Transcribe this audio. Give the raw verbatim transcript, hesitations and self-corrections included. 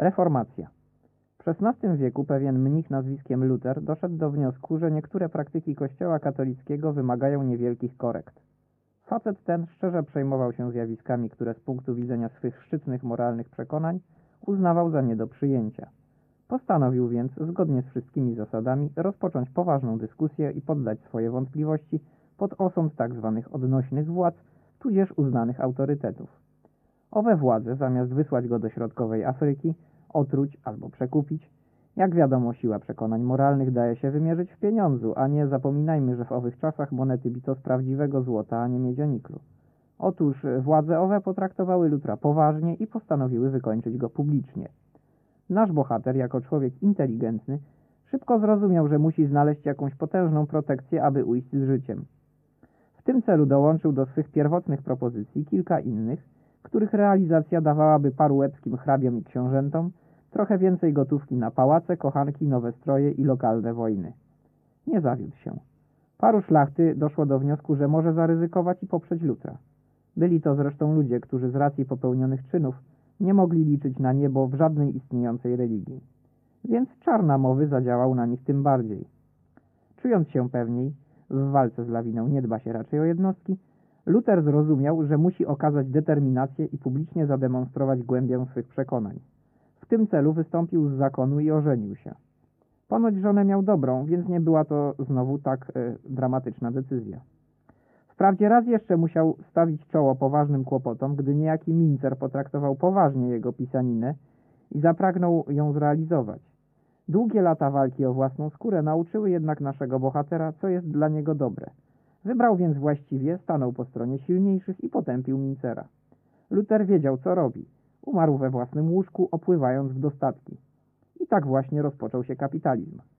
Reformacja. W szesnastym wieku pewien mnich nazwiskiem Luter doszedł do wniosku, że niektóre praktyki Kościoła katolickiego wymagają niewielkich korekt. Facet ten szczerze przejmował się zjawiskami, które z punktu widzenia swych szczytnych moralnych przekonań uznawał za nie do przyjęcia. Postanowił więc, zgodnie z wszystkimi zasadami, rozpocząć poważną dyskusję i poddać swoje wątpliwości pod osąd tzw. odnośnych władz, tudzież uznanych autorytetów. Owe władze, zamiast wysłać go do środkowej Afryki, otruć albo przekupić, jak wiadomo, siła przekonań moralnych daje się wymierzyć w pieniądzu, a nie zapominajmy, że w owych czasach monety bito z prawdziwego złota, a nie miedzianiklu. Otóż władze owe potraktowały Lutra poważnie i postanowiły wykończyć go publicznie. Nasz bohater, jako człowiek inteligentny, szybko zrozumiał, że musi znaleźć jakąś potężną protekcję, aby ujść z życiem. W tym celu dołączył do swych pierwotnych propozycji kilka innych, których realizacja dawałaby paru łebskim hrabiom i książętom trochę więcej gotówki na pałace, kochanki, nowe stroje i lokalne wojny. Nie zawiódł się. Paru szlachty doszło do wniosku, że może zaryzykować i poprzeć Lutra. Byli to zresztą ludzie, którzy z racji popełnionych czynów nie mogli liczyć na niebo w żadnej istniejącej religii. Więc czar namowy zadziałał na nich tym bardziej. Czując się pewniej, w walce z lawiną nie dba się raczej o jednostki, Luter zrozumiał, że musi okazać determinację i publicznie zademonstrować głębię swych przekonań. W tym celu wystąpił z zakonu i ożenił się. Ponoć żonę miał dobrą, więc nie była to znowu tak e, dramatyczna decyzja. Wprawdzie raz jeszcze musiał stawić czoło poważnym kłopotom, gdy niejaki Mincer potraktował poważnie jego pisaninę i zapragnął ją zrealizować. Długie lata walki o własną skórę nauczyły jednak naszego bohatera, co jest dla niego dobre. Wybrał więc właściwie, stanął po stronie silniejszych i potępił Mincera. Luter wiedział, co robi. Umarł we własnym łóżku, opływając w dostatki. I tak właśnie rozpoczął się kapitalizm.